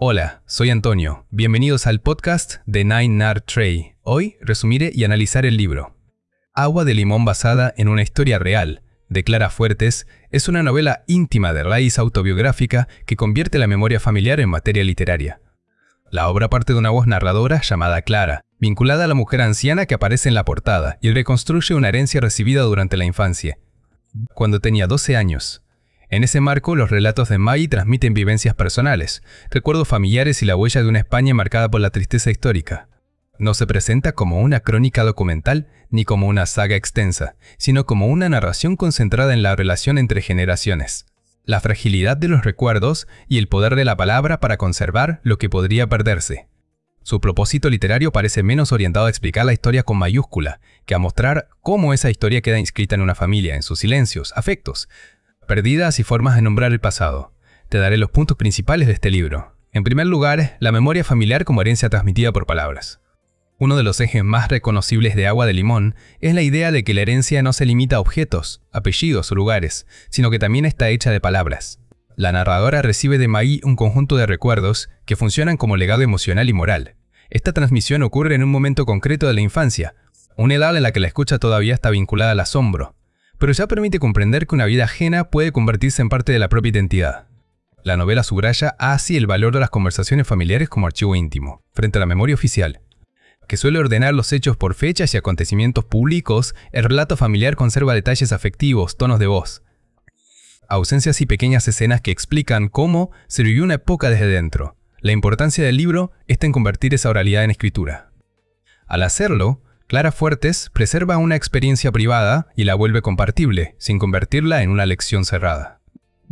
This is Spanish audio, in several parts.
Hola, soy Antonio. Bienvenidos al podcast de Nine Nar Tray. Hoy resumiré y analizar el libro. Agua de limón, basada en una historia real, de Clara Fuertes, es una novela íntima de raíz autobiográfica que convierte la memoria familiar en materia literaria. La obra parte de una voz narradora llamada Clara, vinculada a la mujer anciana que aparece en la portada y reconstruye una herencia recibida durante la infancia, cuando tenía 12 años. En ese marco, los relatos de Maggie transmiten vivencias personales, recuerdos familiares y la huella de una España marcada por la tristeza histórica. No se presenta como una crónica documental ni como una saga extensa, sino como una narración concentrada en la relación entre generaciones, la fragilidad de los recuerdos y el poder de la palabra para conservar lo que podría perderse. Su propósito literario parece menos orientado a explicar la historia con mayúscula, que a mostrar cómo esa historia queda inscrita en una familia, en sus silencios, afectos, perdidas y formas de nombrar el pasado. Te daré los puntos principales de este libro. En primer lugar, la memoria familiar como herencia transmitida por palabras. Uno de los ejes más reconocibles de Agua de Limón es la idea de que la herencia no se limita a objetos, apellidos o lugares, sino que también está hecha de palabras. La narradora recibe de Maggie un conjunto de recuerdos que funcionan como legado emocional y moral. Esta transmisión ocurre en un momento concreto de la infancia, una edad en la que la escucha todavía está vinculada al asombro, pero ya permite comprender que una vida ajena puede convertirse en parte de la propia identidad. La novela subraya así el valor de las conversaciones familiares como archivo íntimo, frente a la memoria oficial, que suele ordenar los hechos por fechas y acontecimientos públicos. El relato familiar conserva detalles afectivos, tonos de voz, ausencias y pequeñas escenas que explican cómo se vivió una época desde dentro. La importancia del libro está en convertir esa oralidad en escritura. Al hacerlo, Clara Fuertes preserva una experiencia privada y la vuelve compartible, sin convertirla en una lección cerrada.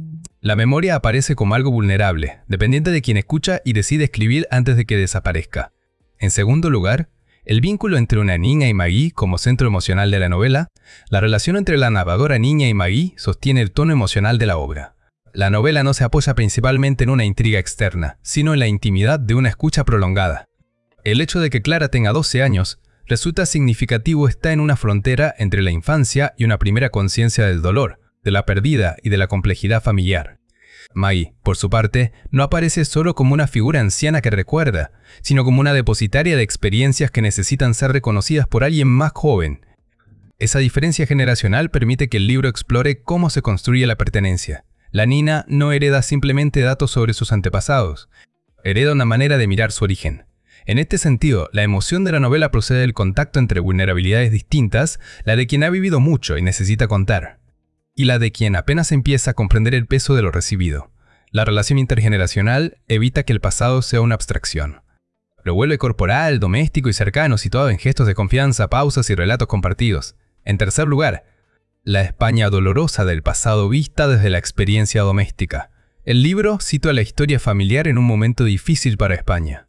La memoria aparece como algo vulnerable, dependiente de quien escucha y decide escribir antes de que desaparezca. En segundo lugar, el vínculo entre una niña y Maggie como centro emocional de la novela. La relación entre la narradora niña y Maggie sostiene el tono emocional de la obra. La novela no se apoya principalmente en una intriga externa, sino en la intimidad de una escucha prolongada. El hecho de que Clara tenga 12 años resulta significativo. Está en una frontera entre la infancia y una primera conciencia del dolor, de la pérdida y de la complejidad familiar. Maggie, por su parte, no aparece solo como una figura anciana que recuerda, sino como una depositaria de experiencias que necesitan ser reconocidas por alguien más joven. Esa diferencia generacional permite que el libro explore cómo se construye la pertenencia. La niña no hereda simplemente datos sobre sus antepasados, hereda una manera de mirar su origen. En este sentido, la emoción de la novela procede del contacto entre vulnerabilidades distintas, la de quien ha vivido mucho y necesita contar, y la de quien apenas empieza a comprender el peso de lo recibido. La relación intergeneracional evita que el pasado sea una abstracción. Lo vuelve corporal, doméstico y cercano, situado en gestos de confianza, pausas y relatos compartidos. En tercer lugar, la España dolorosa del pasado vista desde la experiencia doméstica. El libro sitúa la historia familiar en un momento difícil para España,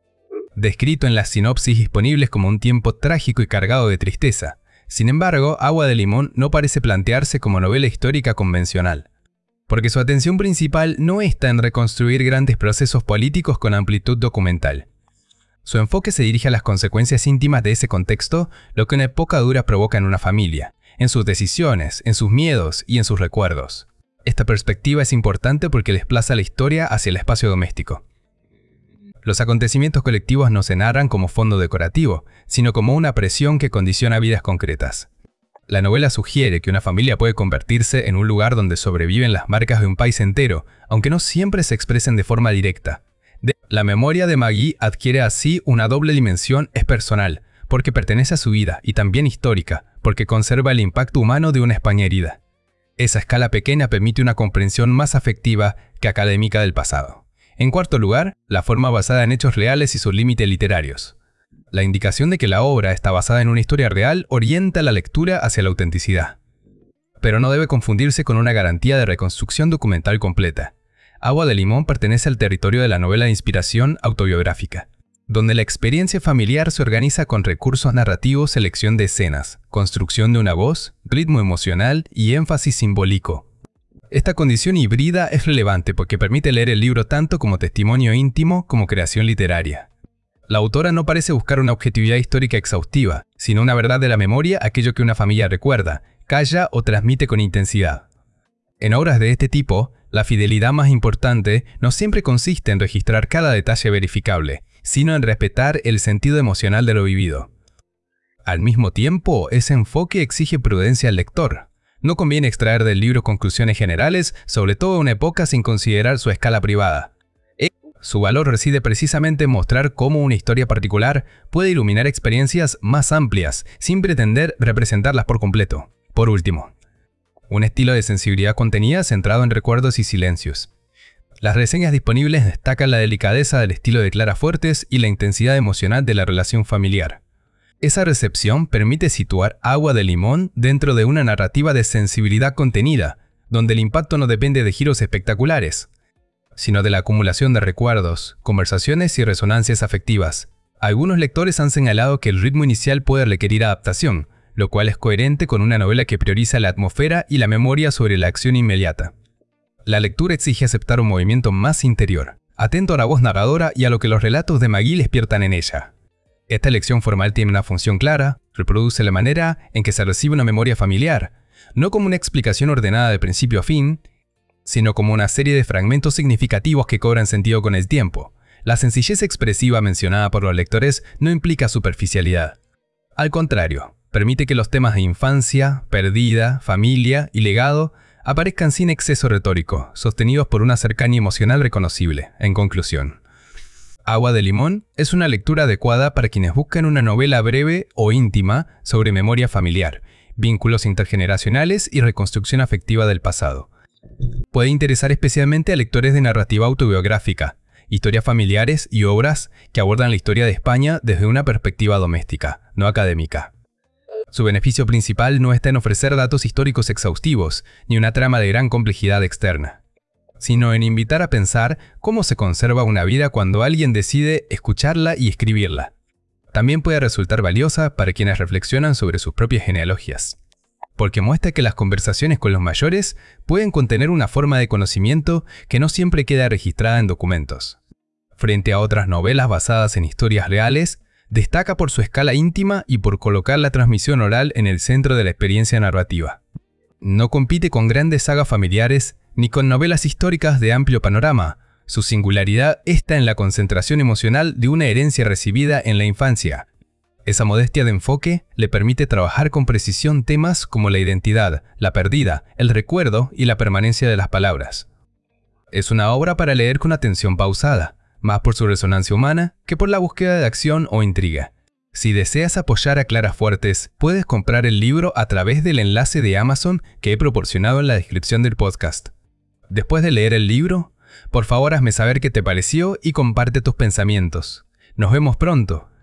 descrito en las sinopsis disponibles como un tiempo trágico y cargado de tristeza. Sin embargo, Agua de Limón no parece plantearse como novela histórica convencional, porque su atención principal no está en reconstruir grandes procesos políticos con amplitud documental. Su enfoque se dirige a las consecuencias íntimas de ese contexto, lo que una época dura provoca en una familia, en sus decisiones, en sus miedos y en sus recuerdos. Esta perspectiva es importante porque desplaza la historia hacia el espacio doméstico. Los acontecimientos colectivos no se narran como fondo decorativo, sino como una presión que condiciona vidas concretas. La novela sugiere que una familia puede convertirse en un lugar donde sobreviven las marcas de un país entero, aunque no siempre se expresen de forma directa. La memoria de Maggie adquiere así una doble dimensión: es personal, porque pertenece a su vida, y también histórica, porque conserva el impacto humano de una España herida. Esa escala pequeña permite una comprensión más afectiva que académica del pasado. En cuarto lugar, la forma basada en hechos reales y sus límites literarios. La indicación de que la obra está basada en una historia real orienta la lectura hacia la autenticidad, pero no debe confundirse con una garantía de reconstrucción documental completa. Agua de Limón pertenece al territorio de la novela de inspiración autobiográfica, donde la experiencia familiar se organiza con recursos narrativos, selección de escenas, construcción de una voz, ritmo emocional y énfasis simbólico. Esta condición híbrida es relevante porque permite leer el libro tanto como testimonio íntimo como creación literaria. La autora no parece buscar una objetividad histórica exhaustiva, sino una verdad de la memoria, aquello que una familia recuerda, calla o transmite con intensidad. En obras de este tipo, la fidelidad más importante no siempre consiste en registrar cada detalle verificable, sino en respetar el sentido emocional de lo vivido. Al mismo tiempo, ese enfoque exige prudencia al lector. No conviene extraer del libro conclusiones generales, sobre todo en una época sin considerar su escala privada. Su valor reside precisamente en mostrar cómo una historia particular puede iluminar experiencias más amplias, sin pretender representarlas por completo. Por último, un estilo de sensibilidad contenida centrado en recuerdos y silencios. Las reseñas disponibles destacan la delicadeza del estilo de Clara Fuertes y la intensidad emocional de la relación familiar. Esa recepción permite situar Agua de Limón dentro de una narrativa de sensibilidad contenida, donde el impacto no depende de giros espectaculares, sino de la acumulación de recuerdos, conversaciones y resonancias afectivas. Algunos lectores han señalado que el ritmo inicial puede requerir adaptación, lo cual es coherente con una novela que prioriza la atmósfera y la memoria sobre la acción inmediata. La lectura exige aceptar un movimiento más interior, atento a la voz narradora y a lo que los relatos de Maggie despiertan en ella. Esta elección formal tiene una función clara, reproduce la manera en que se recibe una memoria familiar, no como una explicación ordenada de principio a fin, sino como una serie de fragmentos significativos que cobran sentido con el tiempo. La sencillez expresiva mencionada por los lectores no implica superficialidad. Al contrario, permite que los temas de infancia, pérdida, familia y legado aparezcan sin exceso retórico, sostenidos por una cercanía emocional reconocible. En conclusión, Agua de Limón es una lectura adecuada para quienes buscan una novela breve o íntima sobre memoria familiar, vínculos intergeneracionales y reconstrucción afectiva del pasado. Puede interesar especialmente a lectores de narrativa autobiográfica, historias familiares y obras que abordan la historia de España desde una perspectiva doméstica, no académica. Su beneficio principal no está en ofrecer datos históricos exhaustivos, ni una trama de gran complejidad externa, sino en invitar a pensar cómo se conserva una vida cuando alguien decide escucharla y escribirla. También puede resultar valiosa para quienes reflexionan sobre sus propias genealogías, porque muestra que las conversaciones con los mayores pueden contener una forma de conocimiento que no siempre queda registrada en documentos. Frente a otras novelas basadas en historias reales, destaca por su escala íntima y por colocar la transmisión oral en el centro de la experiencia narrativa. No compite con grandes sagas familiares ni con novelas históricas de amplio panorama. Su singularidad está en la concentración emocional de una herencia recibida en la infancia. Esa modestia de enfoque le permite trabajar con precisión temas como la identidad, la pérdida, el recuerdo y la permanencia de las palabras. Es una obra para leer con atención pausada, más por su resonancia humana que por la búsqueda de acción o intriga. Si deseas apoyar a Clara Fuertes, puedes comprar el libro a través del enlace de Amazon que he proporcionado en la descripción del podcast. Después de leer el libro, por favor hazme saber qué te pareció y comparte tus pensamientos. Nos vemos pronto.